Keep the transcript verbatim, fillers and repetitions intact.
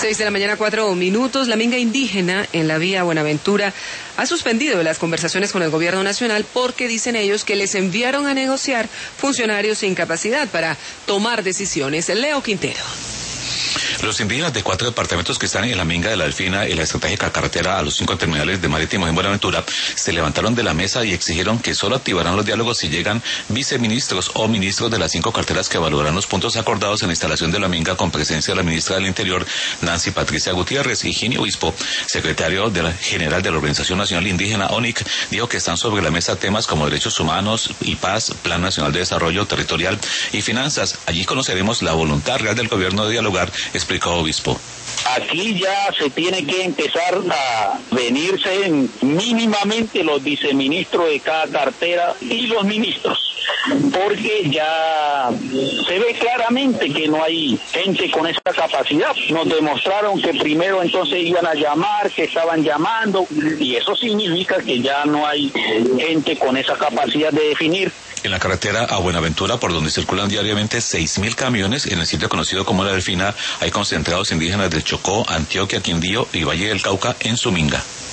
Seis de la mañana, cuatro minutos. La minga indígena en la vía Buenaventura ha suspendido las conversaciones con el gobierno nacional porque dicen ellos que les enviaron a negociar funcionarios sin capacidad para tomar decisiones. Leo Quintero. Los indígenas de cuatro departamentos que están en la minga de la Delfina y la estratégica carretera a los cinco terminales de marítimos en Buenaventura se levantaron de la mesa y exigieron que solo activarán los diálogos si llegan viceministros o ministros de las cinco carteras que evaluarán los puntos acordados en la instalación de la minga con presencia de la ministra del Interior, Nancy Patricia Gutiérrez. Y Ginny Obispo, secretario de la, general de la Organización Nacional Indígena, O N I C, dijo que están sobre la mesa temas como derechos humanos y paz, Plan Nacional de Desarrollo Territorial y finanzas. Allí conoceremos la voluntad real del gobierno de dialogar, explicó Obispo. Aquí ya se tiene que empezar a venirse mínimamente los viceministros de cada cartera y los ministros, porque ya se ve claramente que no hay gente con esa capacidad. Nos demostraron que primero entonces iban a llamar, que estaban llamando, y eso significa que ya no hay gente con esa capacidad de definir. En la carretera a Buenaventura, por donde circulan diariamente seis mil camiones, en el sitio conocido como La Delfina, hay concentrados indígenas del Chocó, Antioquia, Quindío y Valle del Cauca en su minga.